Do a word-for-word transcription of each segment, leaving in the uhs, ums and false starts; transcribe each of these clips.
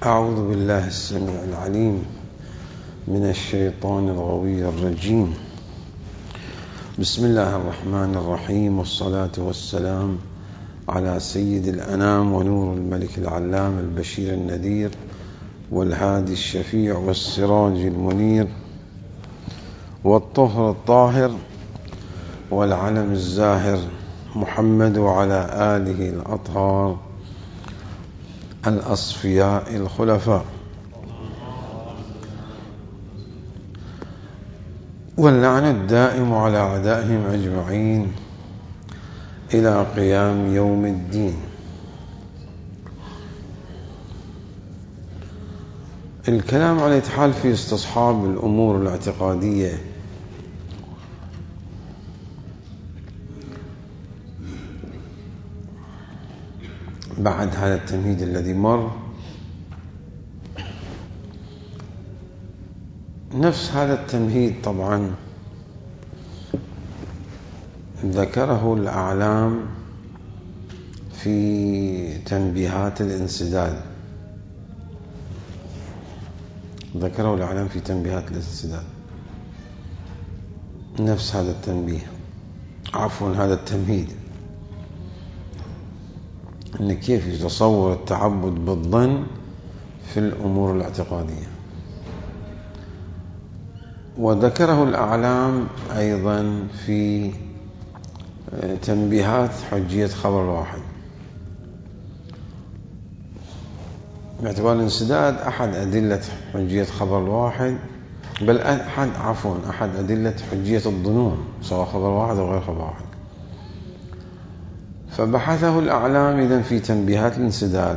أعوذ بالله السميع العليم من الشيطان الغوي الرجيم. بسم الله الرحمن الرحيم، والصلاة والسلام على سيد الأنام ونور الملك العلام البشير النذير والهادي الشفيع والسراج المنير والطهر الطاهر والعلم الزاهر محمد وعلى آله الأطهار الأصفياء الخلفاء، واللعن الدائم على أعدائهم أجمعين إلى قيام يوم الدين. الكلام على الاتحال في استصحاب الأمور الاعتقادية بعد هذا التمهيد الذي مر، نفس هذا التمهيد طبعا ذكره الأعلام في تنبيهات الانسداد ذكره الأعلام في تنبيهات الانسداد نفس هذا التنبيه عفوا هذا التمهيد، أن كيف يتصور التعبد بالظن في الأمور الاعتقادية. وذكره الأعلام أيضا في تنبيهات حجية خبر الواحد، باعتبار الانسداد أحد أدلة حجية خبر الواحد، بل أحد عفوا أحد أدلة حجية الظنون سواء خبر واحد أو غير خبر واحد. فبحثه الأعلام إذن في تنبيهات الانسداد،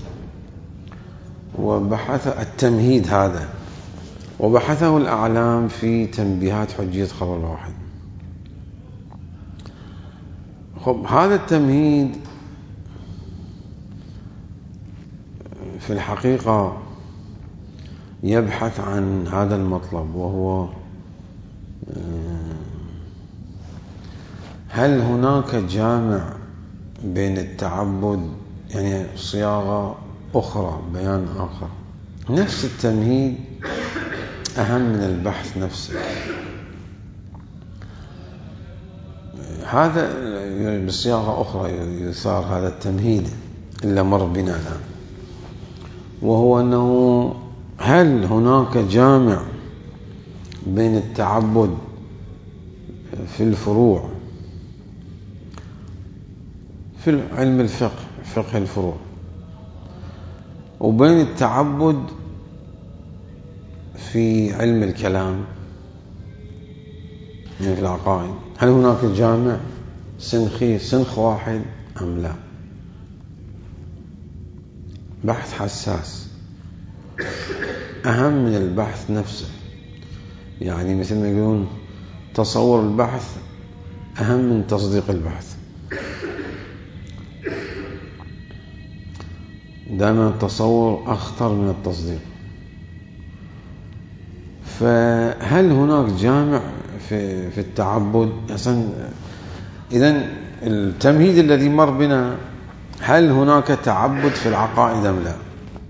وبحث التمهيد هذا وبحثه الأعلام في تنبيهات حجية خبر الواحد. خب هذا التمهيد في الحقيقة يبحث عن هذا المطلب، وهو هل هناك جامع بين التعبد، يعني صياغة أخرى بيان آخر. نفس التمهيد أهم من البحث نفسه. هذا بصياغة أخرى يثار هذا التمهيد إلا مر بنا الآن، وهو أنه هل هناك جامع بين التعبد في الفروع في علم الفقه فقه الفروع وبين التعبد في علم الكلام يعني في العقائد؟ هل هناك جامع سنخي سنخ واحد أم لا؟ بحث حساس أهم من البحث نفسه، يعني مثل ما يقولون تصور البحث أهم من تصديق البحث. دائما التصور أخطر من التصديق. فهل هناك جامع في في التعبد؟ إذن التمهيد الذي مر بنا، هل هناك تعبد في العقائد أم لا؟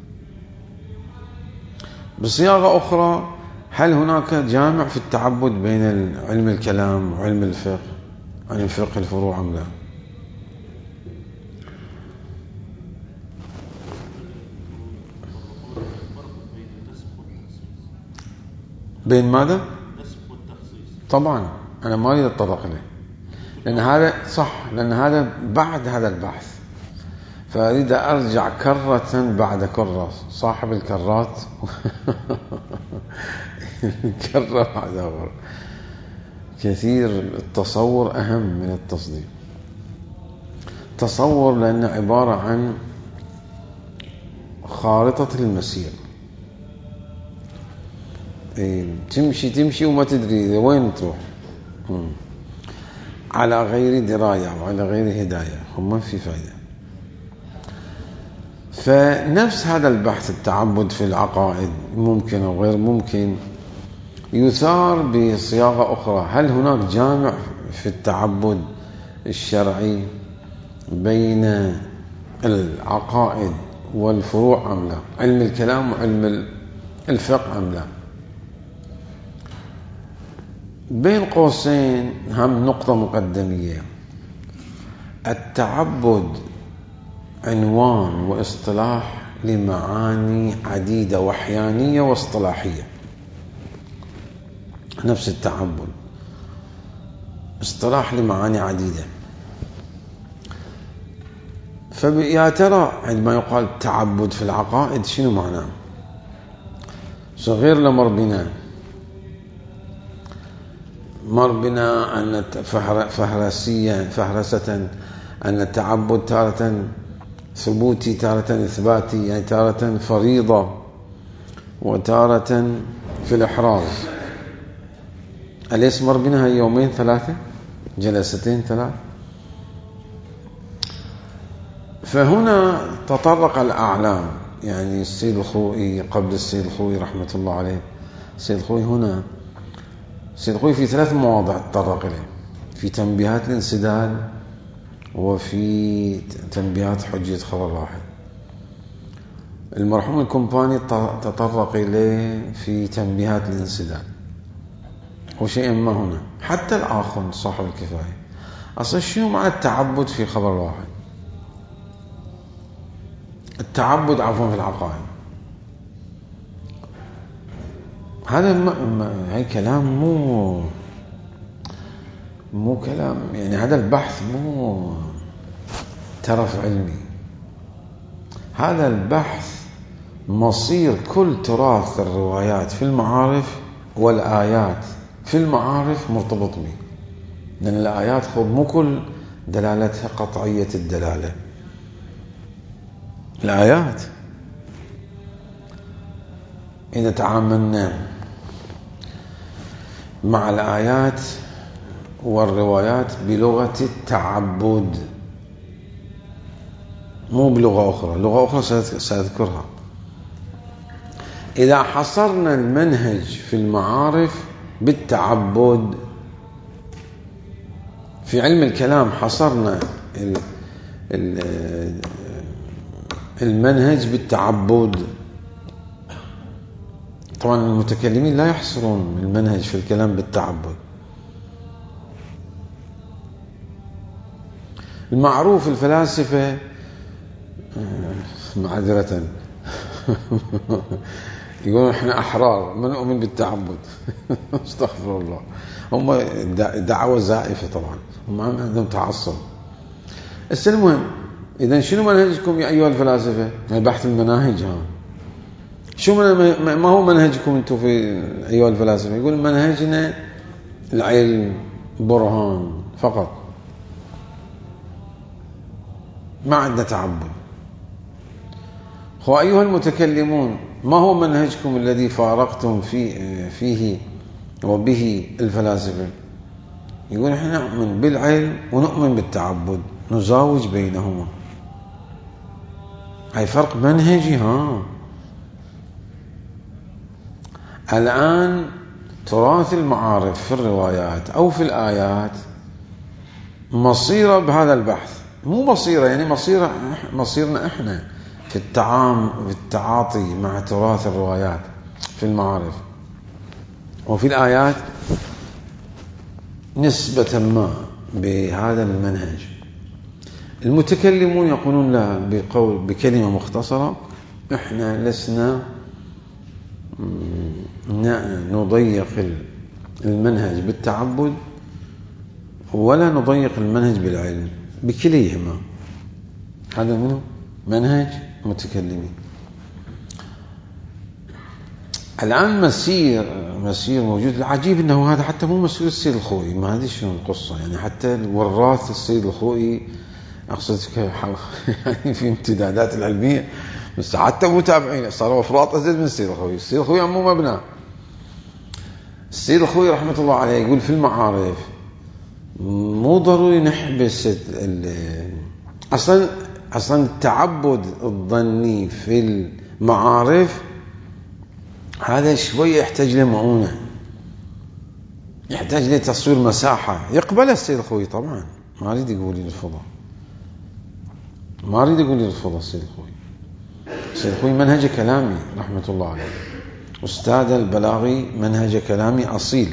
بصياغة أخرى، هل هناك جامع في التعبد بين علم الكلام وعلم الفقه علم فقه الفروع أم لا؟ بين ماذا؟ طبعا أنا ما أريد أتطرق له، لأن هذا صح، لأن هذا بعد هذا البحث، فأريد أرجع كرة بعد كرة، صاحب الكرات كرة بعد كرة. كثير التصور أهم من التصديق. تصور لأنه عبارة عن خارطة المسير، تمشي تمشي وما تدري وين تروح، على غير دراية وعلى غير هداية، وما في فائدة. فنفس هذا البحث التعبد في العقائد ممكن أو غير ممكن يثار بصياغة أخرى. هل هناك جامع في التعبد الشرعي بين العقائد والفروع أم لا، علم الكلام وعلم الفقه أم لا. بين قوسين هم نقطة مقدمية، التعبد عنوان واصطلاح لمعاني عديدة وحيانية واصطلاحية. نفس التعبد اصطلاح لمعاني عديدة. فيا ترى عندما يقال تعبد في العقائد شنو معناه؟ صغير لمر بنا مر بنا أن فهرسيا فهرسة أن التعبد تارة ثبوتي تارة إثباتي، يعني تارة فريضة وتارة في الإحراز. أليس مر بنا هاي يومين ثلاثة جلستين ثلاث؟ فهنا تطرق الأعلام، يعني السيد الخوئي قبل السيد الخوئي رحمة الله عليه، السيد الخوئي هنا السيد الخوئي في ثلاث مواضع تطرق إليه، في تنبيهات الانسداد وفي تنبيهات حجية خبر واحد. المرحوم الكومباني تطرق إليه في تنبيهات الانسداد وشيئا ما هنا. حتى الآخر صاحب الكفاية أصلا شنو معنى التعبد في خبر واحد؟ التعبد عفوا في العقائد، هذا ما هاي كلام مو مو كلام، يعني هذا البحث مو ترف علمي، هذا البحث مصير كل تراث الروايات في المعارف والآيات في المعارف مرتبط به، لأن الآيات خب مو كل دلالتها قطعية الدلالة. الآيات إذا تعاملنا مع الآيات والروايات بلغة التعبد مو بلغة أخرى، لغة أخرى سأذكرها. إذا حصرنا المنهج في المعارف بالتعبد، في علم الكلام حصرنا المنهج بالتعبد. طبعا المتكلمين لا يحصرون المنهج في الكلام بالتعبد. المعروف الفلاسفة معذرة يقولون احنا احرار ما نؤمن بالتعبد. استغفر الله، هم دعوة زائفة طبعا، هم عندهم تعصب. بس المهم، اذا شنو منهجكم يا ايها الفلاسفة؟ بحث المناهج. ها شو ما هو منهجكم انتم في ايها الفلاسفة؟ يقول منهجنا العلم برهان فقط، ما عندنا تعبد. هو أيها المتكلمون، ما هو منهجكم الذي فارقتم فيه, فيه وبه الفلاسفة؟ يقول احنا نؤمن بالعلم ونؤمن بالتعبد، نزاوج بينهما. هاي فرق منهجي. ها الآن تراث المعارف في الروايات أو في الآيات مصيرة بهذا البحث، مو مصيرة يعني مصيرة مصيرنا احنا في التعامل في التعاطي مع تراث الروايات في المعارف وفي الآيات نسبة ما بهذا المنهج. المتكلمون يقولون لا، بقول بكلمة مختصرة، احنا لسنا نضيق المنهج بالتعبد ولا نضيق المنهج بالعلم، بكليهما. هذا منه منهج متكلمين. الآن مسير مسير موجود. العجيب أنه هذا حتى مو مسير السيد الخوئي، ما هذه شنو القصة يعني. حتى الوراث السيد الخوئي أقصد يعني في امتدادات العلمية، بس حتى متابعين صاروا أفراط أزيد من السيد الخوئي. السيد الخوئي مو مبنى. السيد الخوئي رحمة الله عليه يقول في المعارف مو ضروري نحبس أصلا أصلا التعبد الظني في المعارف هذا شوية يحتاج لمعونة، يحتاج لتصوير مساحة. يقبل السيد الخوئي طبعا، ما أريد يقول لي الفضاء، ما أريد يقول لي الفضاء السيد الخوئي، السيد الخوئي منهج كلامي رحمة الله عليه، أستاذ البلاغي منهج كلامي أصيل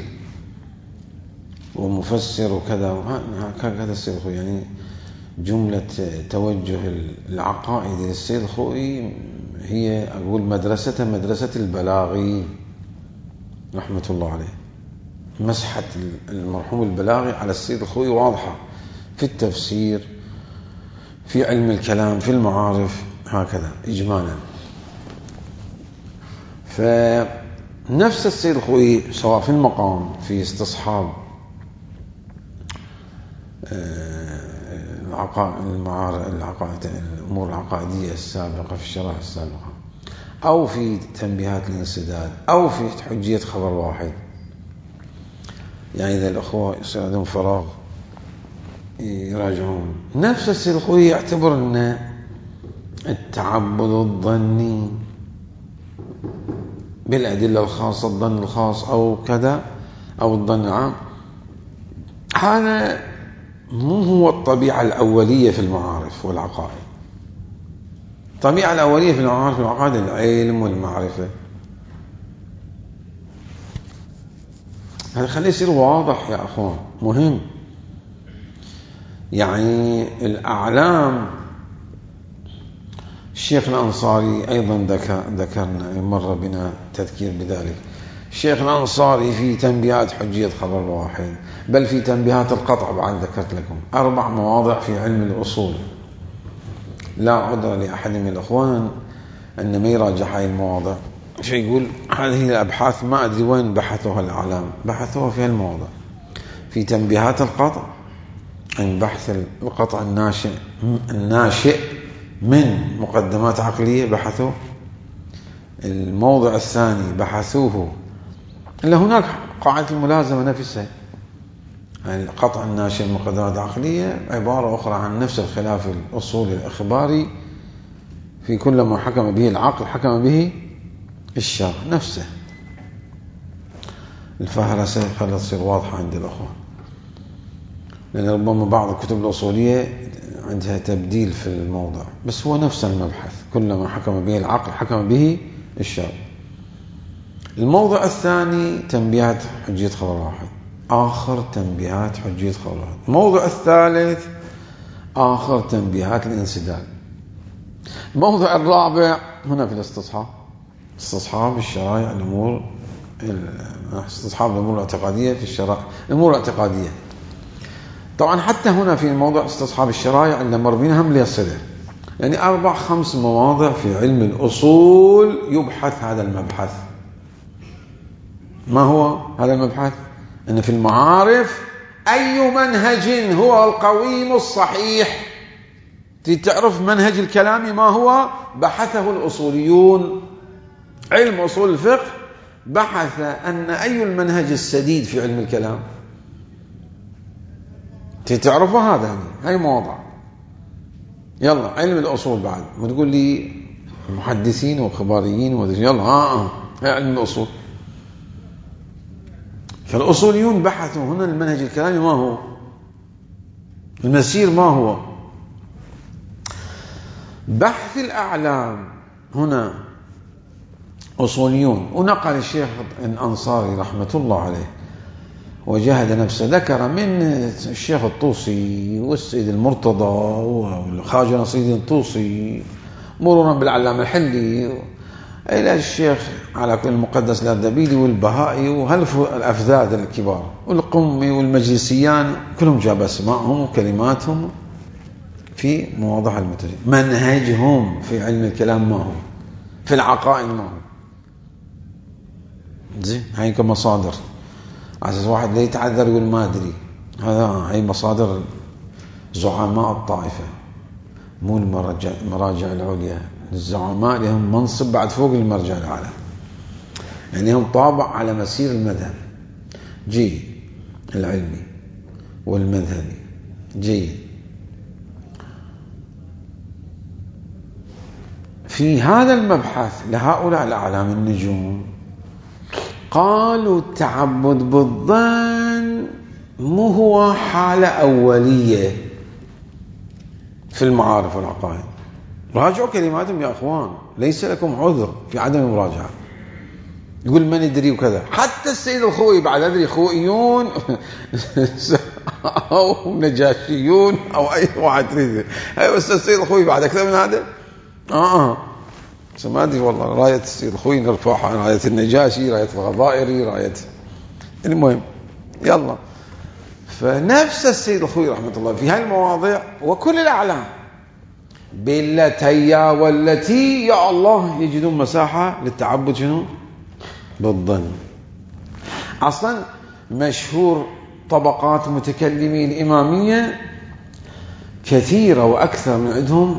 ومفسر وكذا هكذا السيد الخوئي. يعني جملة توجه العقائد للسيد الخوئي هي أقول مدرسة مدرسة البلاغي رحمة الله عليه. مسحة المرحوم البلاغي على السيد الخوئي واضحة في التفسير، في علم الكلام، في المعارف، هكذا إجمالا. فنفس السيد الخوئي سواء في المقام في استصحاب العقائد الأمور العقائدية السابقة في الشرائع السابقة، أو في تنبيهات الانسداد، أو في حجية خبر واحد. يعني إذا الأخوة يصير عندهم فراغ يراجعون. نفس السيد الخوئي يعتبر أن التعبد الظني بالأدلة الخاصة، الظن الخاص أو كذا أو الظن العام، هذا مو هو الطبيعة الأولية في المعارف والعقائد. الطبيعة الأولية في المعارف والعقائد العلم والمعرفة. هذا خليه يصير واضح يا أخوان، مهم. يعني الأعلام الشيخ الأنصاري أيضا ذكر ذكرنا مر بنا تذكير بذلك. الشيخ الأنصاري في تنبيهات حجية خبر واحد، بل في تنبيهات القطع بعد ذكرت لكم أربع مواضع في علم الأصول. لا عذر لأحد من الأخوان أن ما يراجع هاي المواضع. شو يقول؟ هذه الأبحاث ما أدري وين بحثوها الأعلام، بحثوها في المواضع. في تنبيهات القطع عن بحث القطع الناشئ الناشئ من مقدمات عقلية، بحثوا. الموضع الثاني بحثوه إلا هناك قاعدة الملازمة نفسها، يعني القطع الناشئ من مقدمات عقلية عبارة أخرى عن نفس الخلاف الأصولي الإخباري في كل ما حكم به العقل حكم به الشرع نفسه. الفهرسة خلت تصير واضحة عند الأخوة، لأن ربما بعض الكتب الأصولية عندها تبديل في الموضع، بس هو نفس المبحث، كل ما حكم به العقل حكم به الشرع. الموضع الثاني تنبيهات حجية خبر واحد، آخر تنبيهات حجية خبر واحد. الموضع الثالث آخر تنبيهات الانسداد. الموضع الرابع هنا في الاستصحاب، استصحاب الشرائع الأمور استصحاب الأمور الاعتقادية في الشرائع الأمور الاعتقادية. طبعا حتى هنا في موضع استصحاب الشرائع اللي مر بنا هم ليصله، يعني أربع خمس مواضع في علم الأصول يبحث هذا المبحث. ما هو هذا المبحث؟ أن في المعارف أي منهج هو القويم الصحيح. تعرف منهج الكلام ما هو؟ بحثه الأصوليون. علم أصول الفقه بحث أن أي المنهج السديد في علم الكلام. تعرفوا هذا يعني هاي مواضع. يلا علم الأصول بعد ما تقول لي محدثين وخباريين وذي، يلا ها هاي علم الأصول. فالأصوليون بحثوا هنا المنهج الكلامي ما هو، المسير ما هو. بحث الأعلام هنا أصوليون. ونقل الشيخ الأنصاري رحمة الله عليه وجهد نفسه، ذكر من الشيخ الطوسي والسيد المرتضى والخواجة نصير الدين الطوسي مرورا بالعلامة الحلي إلى الشيخ على كل المقدس الأردبيلي والبهائي وهلف الأفذاذ الكبار والقمي والمجلسيان، كلهم جاب اسمائهم وكلماتهم في مواضع المترجم. منهجهم في علم الكلام ما هو، في العقائد ما هو. زين هاي كمصادر على أساس واحد لا يتعذر يقول ما أدري. هذا هاي مصادر زعماء الطائفة، مو المراجع المراجع العليا. الزعماء لهم منصب بعد فوق المرجع الأعلى، يعني هم طابع على مسير المذهب جيد العلمي والمذهبي جيد. في هذا المبحث لهؤلاء الأعلام النجوم قالوا التعبد بالظن مو هو حالة أولية في المعارف والعقائد، راجعوا كلماتهم يا أخوان، ليس لكم عذر في عدم المراجعة. يقول من يدري وكذا. حتى السيد الخوئي بعد أدري خوئيون أو نجاشيون أو أي واحد تريد، بس السيد الخوئي بعد أكثر من هذا آه آه ما أدري والله. راية السيد الخوئي نرفعها، راية النجاشي، راية الغضائري، راية المهم يلا. فنفس السيد الخوئي رحمة الله في هذه المواضيع وكل الأعلام بالتي والتي يا الله يجدون مساحة للتعبد شنو بالظن. أصلا مشهور طبقات متكلمي الإمامية كثيرة وأكثر من عندهم،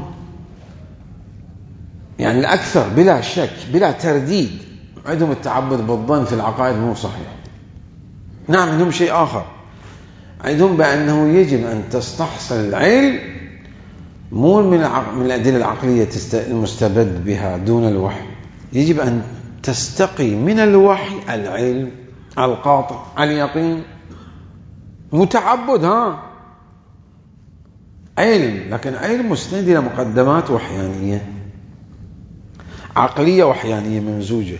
يعني الأكثر بلا شك بلا ترديد عندهم التعبد بالظن في العقائد مو صحيح. نعم عندهم شيء آخر، عندهم بأنه يجب أن تستحصل العلم مو من من الأدلة العقلية المستبد بها دون الوحي، يجب أن تستقي من الوحي العلم القاطع اليقين. متعبد ها علم، لكن علم مستند إلى مقدمات وحيانية عقلية وحيانية ممزوجة،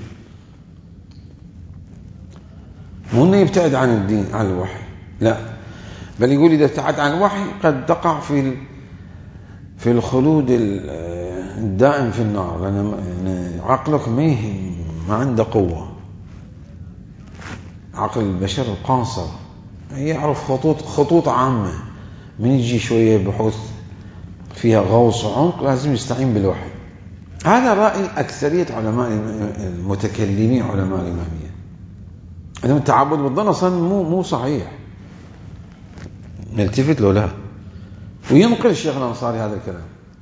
مو انه يبتعد عن الدين عن الوحي، لا، بل يقول إذا ابتعد عن الوحي قد تقع في في الخلود الدائم في النار، لأن عقلك ما ما عنده قوة. عقل البشر القاصر يعرف خطوط خطوط عامة، من يجي شوية بحوث فيها غوص وعمق لازم يستعين بالوحي. هذا رأي أكثرية علماء المتكلمين علماء الإمامية، أنهم التعبد بالظن أصلا مو مو صحيح. نلتفت له لا، وينقل الشيخ الأنصاري هذا الكلام.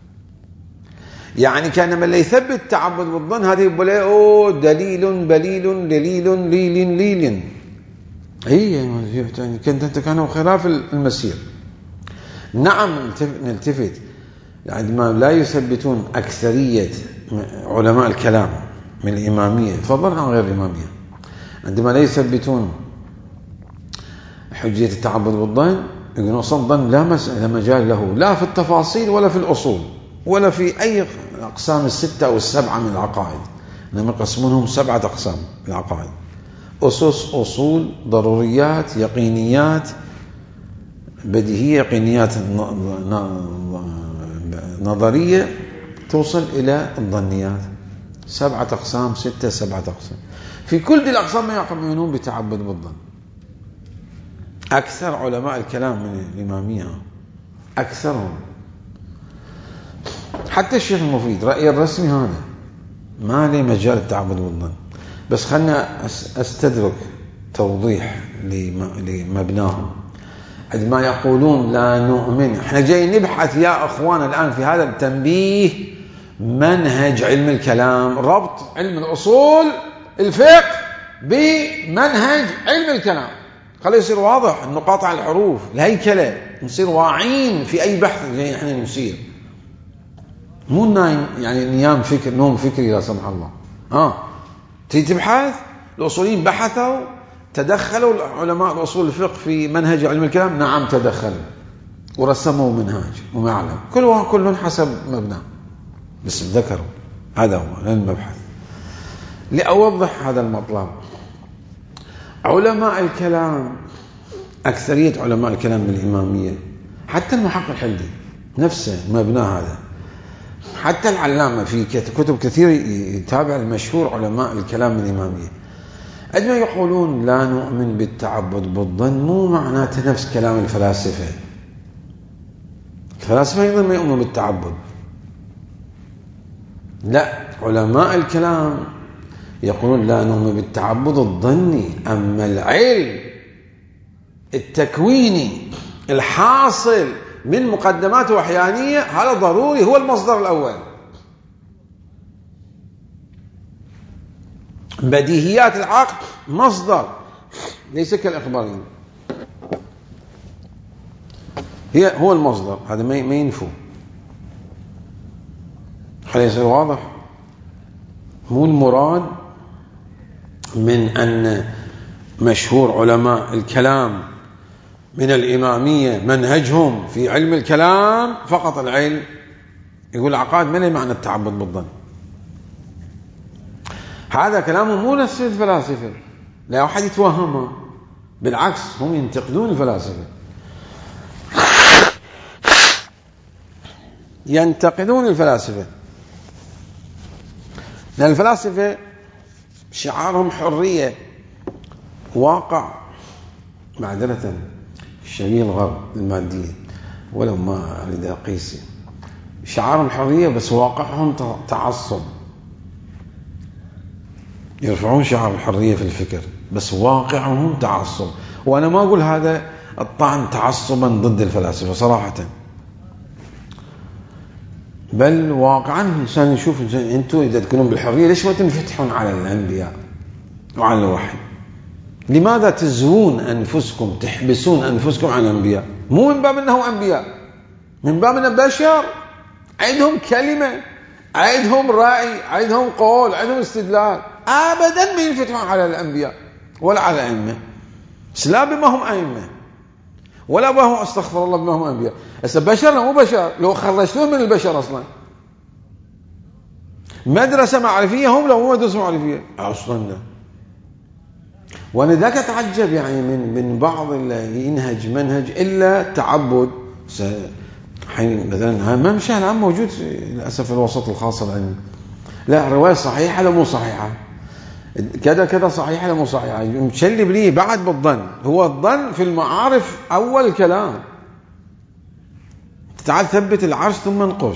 يعني كان من لا يثبت التعبد بالظن هذه يقول له دليل بليل دليل ليل ليل، هي يعني كانت كانوا خلاف المسير. نعم نلتفت عندما لا يثبتون أكثرية علماء الكلام من الإمامية فضلا عن غير الإمامية، عندما لا يثبتون حجية التعبد بالظن يقولون أصلا الظن لا مجال له لا في التفاصيل ولا في الأصول ولا في أي أقسام الستة أو السبعة من العقائد، إنما يقسمونهم سبعة أقسام من العقائد: أسس، أصول، ضروريات، يقينيات، بديهية، يقينيات نظرية، توصل إلى الظنيات. سبعة أقسام، ستة سبعة أقسام. في كل دي الأقسام ما يؤمنون بتعبد بالظن. أكثر علماء الكلام من الإمامية، أكثرهم، حتى الشيخ المفيد رأي الرسمي هذا ما لي مجال التعبد بالظن. بس خلنا أستدرك توضيح لمبناهم. عندما يقولون لا نؤمن، احنا جاي نبحث يا أخوان الآن في هذا التنبيه منهج علم الكلام، ربط علم الأصول الفقه بمنهج علم الكلام، خلي يصير واضح النقاط على الحروف الهيكلة، نصير واعين في أي بحث جاي احنا نسير، مو نايم يعني نيام فكر نوم فكري لا سمح الله. آه تيجي تبحث، الأصوليين بحثوا تدخلوا علماء الأصول الفقه في منهج علم الكلام، نعم تدخلوا ورسموا منهاج ومعلم، كل واحد كل حسب مبنى، بس ذكروا هذا هو المبحث. لأوضح هذا المطلب، علماء الكلام أكثرية علماء الكلام من الإمامية، حتى المحقق الحلي نفسه مبنى هذا، حتى العلامة في كتب كثير يتابع المشهور علماء الكلام من الإمامية، عندما يقولون لا نؤمن بالتعبد بالظن مو معناته نفس كلام الفلاسفة. الفلاسفة أيضا ما يؤمنون بالتعبد، لا، علماء الكلام يقولون لا نؤمن بالتعبد الظني، أما العلم التكويني الحاصل من مقدمات وحيانية هذا ضروري، هو المصدر الأول. بديهيات العقل مصدر ليس كالإخباريين، هي هو المصدر، هذا ما ينفو. خلي يصير واضح، مو المراد من أن مشهور علماء الكلام من الإمامية منهجهم في علم الكلام فقط العلم، يقول العقائد ما له معنى التعبد بالظن. هذا كلامه مو نفس الفلاسفة، لا أحد يتوهمها، بالعكس هم ينتقدون الفلاسفة، ينتقدون الفلاسفة، لأن الفلاسفة شعارهم حرية واقع، معذرة شبيه الغرب المادية ولو ما أريد أقيسه، شعارهم حرية بس واقعهم تعصب. يرفعون شعار الحرية في الفكر بس واقعهم تعصب. وأنا ما أقول هذا الطعن تعصبا ضد الفلاسفة صراحة، بل واقعا الإنسان يشوف أنتم إذا تكونون بالحرية ليش ما تنفتحون على الأنبياء وعلى الوحي؟ لماذا تزوون أنفسكم، تحبسون أنفسكم عن الأنبياء؟ مو من باب أنه أنبياء، من باب أنه بشر عندهم كلمة، عندهم رأي، عندهم قول، عندهم استدلال. أبدا ما ينفتحون على الأنبياء ولا على الأئمة، لا بما هم أئمة ولا بما هم استغفر الله بما هم أنبياء. هسه بشر مو بشر، لو خرجتون من البشر أصلا مدرسة معرفية هم لو مو مدرسة معرفية أصلا لا. وأنا ذاك أتعجب يعني من من بعض اللي ينهج منهج إلا تعبد. حين مثلا ما مش الآن موجود للأسف في الوسط الخاص العلمي، لا رواية صحيحة لا مو صحيحة، كذا كذا صحيحة لا مو صحيحة، مشلب ليه بعد بالظن. هو الظن في المعارف أول كلام، تعال ثبت العرش ثم انقش.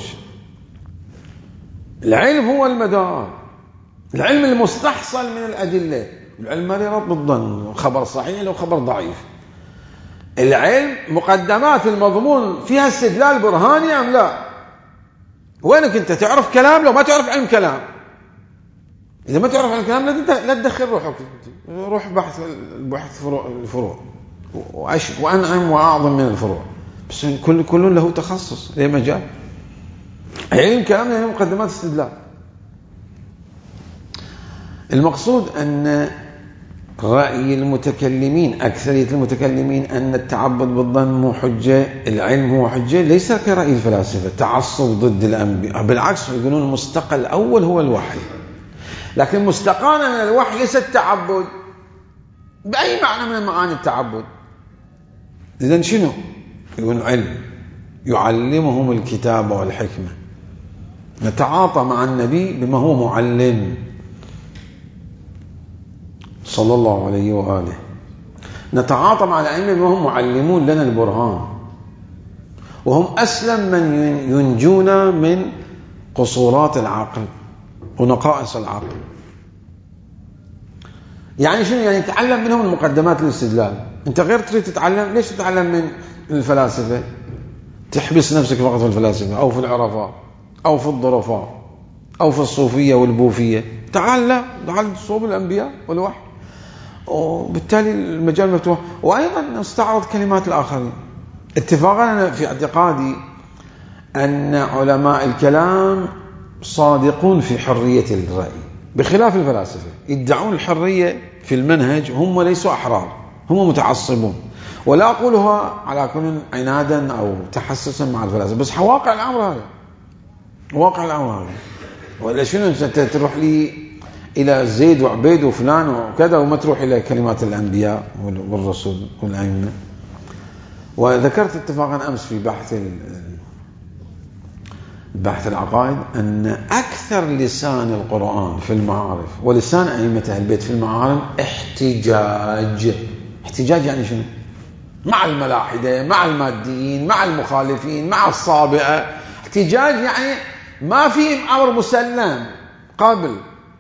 العلم هو المدار، العلم المستحصل من الأدلة، العلم ما يربط بالظن، خبر صحيح لو خبر ضعيف. العلم مقدمات المضمون فيها استدلال برهاني أم لا؟ وينك أنت تعرف كلام لو ما تعرف علم كلام؟ إذا ما تعرف علم كلام لا تدخل روحك، روح بحث بحث فروع الفروع وأنعم وأعظم من الفروع، بس كل كل له تخصص له مجال. علم كلام يعني مقدمات استدلال. المقصود أن رأي المتكلمين، أكثرية المتكلمين، أن التعبد بالظن مو حجة، العلم هو حجة، ليس كرأي الفلاسفة تعصب ضد الأنبياء، بالعكس يقولون المستقى الأول هو الوحي، لكن مستقانا من الوحي ليس التعبد بأي معنى من معاني التعبد. إذن شنو؟ يقولون علم يعلمهم الكتاب والحكمة، نتعاطى مع النبي بما هو معلم صلى الله عليه وآله، نتعاطى مع الأئمة بما هم معلمون لنا البرهان، وهم أسلم من ينجونا من قصورات العقل ونقائص العقل. يعني شنو؟ يعني تتعلم منهم المقدمات الاستدلال. أنت غير تريد تتعلم، ليش تتعلم من الفلاسفة؟ تحبس نفسك فقط في الفلاسفة أو في العرفاء أو في الظرفاء أو في الصوفية والبوفية. تعال لا، تعال صوب الأنبياء والوحي، وبالتالي المجال مفتوح. وأيضا نستعرض كلمات الآخرين. اتفاقا أنا في اعتقادي أن علماء الكلام صادقون في حرية الرأي بخلاف الفلاسفة، يدعون الحرية في المنهج، هم ليسوا أحرار، هم متعصبون. ولا أقولها على كل عنادا أو تحسسا مع الفلاسفة، بس واقع الأمر هذا، واقع الأمر هذا. ولا شنو أنت تروح لي إلى زيد وعبيد وفلان وكذا وما تروح إلى كلمات الأنبياء والرسول والأئمة. وذكرت اتفاقا أمس في بحث بحث العقائد أن أكثر لسان القرآن في المعارف ولسان أئمة أهل البيت في المعارف احتجاج. احتجاج يعني شنو؟ مع الملاحدة، مع الماديين، مع المخالفين، مع الصابئة. احتجاج يعني ما في أمر مسلم قبل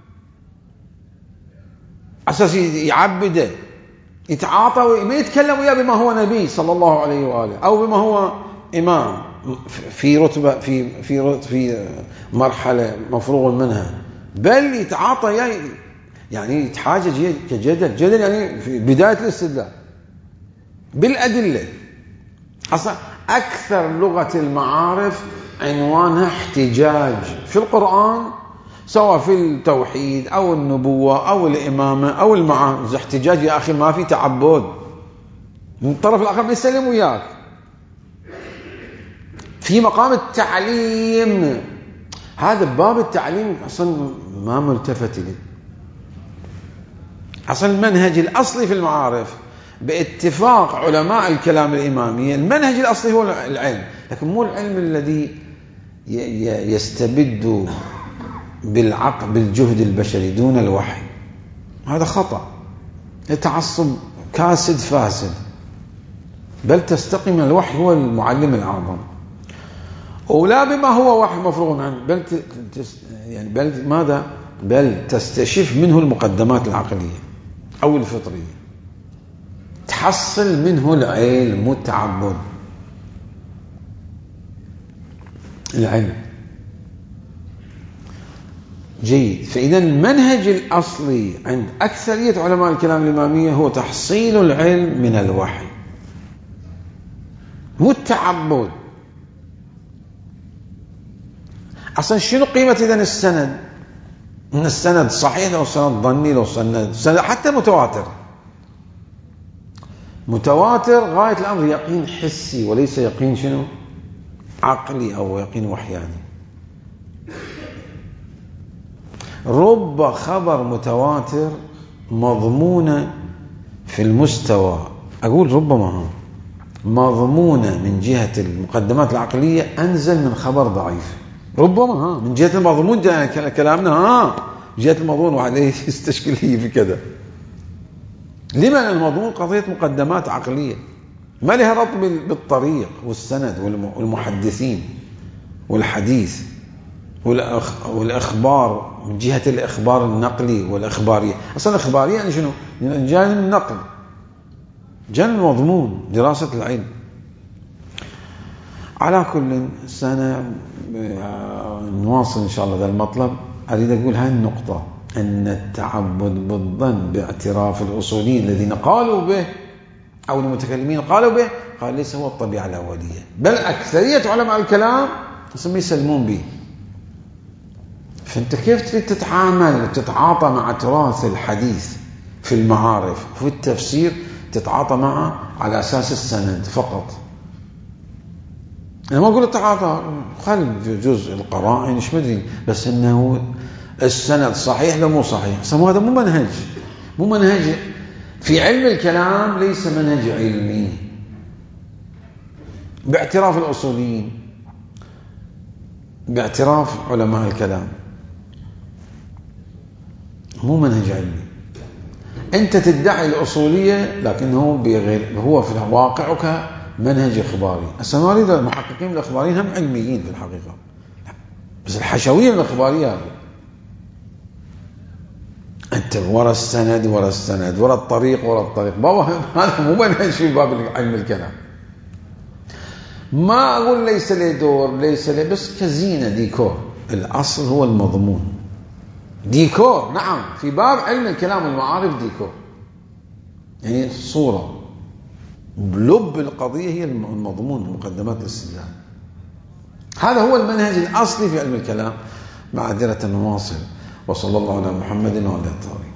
أساس يعبده، يتعاطى، ما يتكلم وياه بما هو نبي صلى الله عليه وآله أو بما هو إمام في رتبة في في في مرحلة مفروغ منها، بل يتعاطى يعني يتحاجج كجدل. جدل يعني في بداية الاستدلال بالأدلة. أصلا أكثر لغة المعارف عنوانها احتجاج في القرآن، سواء في التوحيد أو النبوة أو الإمامة أو المعارف. احتجاج يا أخي، ما في تعبد، من الطرف الآخر ما يسلم وياك. في مقام التعليم. هذا باب التعليم أصلا ما ملتفت إليه. أصلا المنهج الأصلي في المعارف باتفاق علماء الكلام الإمامية، المنهج الأصلي هو العلم، لكن مو العلم الذي يستبد بالعقل بالجهد البشري دون الوحي. هذا خطأ، يتعصب كاسد فاسد، بل تستقيم الوحي هو المعلم الأعظم، ولا بما هو وحي مفروغ عنه، بل يعني بل ماذا بل تستشف منه المقدمات العقلية أو الفطرية، تحصل منه العلم والتعبد. العلم جيد. فإذا المنهج الأصلي عند أكثرية علماء الكلام الإمامية هو تحصيل العلم من الوحي، مو التعبد. أصلا شنو قيمة إذن السند؟ من السند صحيح لو سند ظني لو سند سند حتى متواتر. متواتر غاية الأمر يقين حسي وليس يقين شنو عقلي أو يقين وحياني. رب خبر متواتر مضمونة في المستوى، أقول ربما مضمونة من جهة المقدمات العقلية أنزل من خبر ضعيف. ربما ها من جهة المضمون كلامنا ها جهة المضمون وعليه يستشكل لي في كذا. لما المضمون قضية مقدمات عقلية ما لها ربط بالطريق والسند والمحدثين والحديث والأخبار من جهة الإخبار النقلي والإخبارية. أصلا الإخبارية يعني شنو؟ جانب النقل، جانب المضمون، دراسة العلم. على كل سنة نواصل إن شاء الله ذا المطلب. أريد أقول هاي النقطة، أن التعبد بالظن باعتراف الأصوليين الذين قالوا به أو المتكلمين قالوا به، قال ليس هو الطبيعة الأولية، بل أكثرية علماء الكلام يسلمون به. فأنت كيف تريد تتعامل وتتعاطى مع تراث الحديث في المعارف وفي التفسير، تتعاطى معه على أساس السند فقط؟ أنا ما أقول التعاطى، خلي جزء القرائن إيش مدري، بس إنه السند صحيح لو مو صحيح. هذا مو منهج، مو منهج في علم الكلام، ليس منهج علمي باعتراف الأصوليين، باعتراف علماء الكلام، مو منهج علمي. أنت تدعي الأصولية لكنه بغير، هو في واقعك منهج إخباري. السنواريد المحققين الإخباريين هم علميين في الحقيقة، بس الحشوية الإخبارية هذه أنت ورا السند ورا السند ورا الطريق ورا الطريق، بابا هذا مو منهج في باب علم الكلام. ما أقول ليس له دور، ليس له، بس كزينة ديكور. الأصل هو المضمون، ديكور نعم في باب علم الكلام والمعارف ديكور، يعني صورة، بلب القضية هي المضمون مقدمات الاستدلال. هذا هو المنهج الأصلي في علم الكلام. معذرة نواصل، وصلى الله على محمد وعلى آله.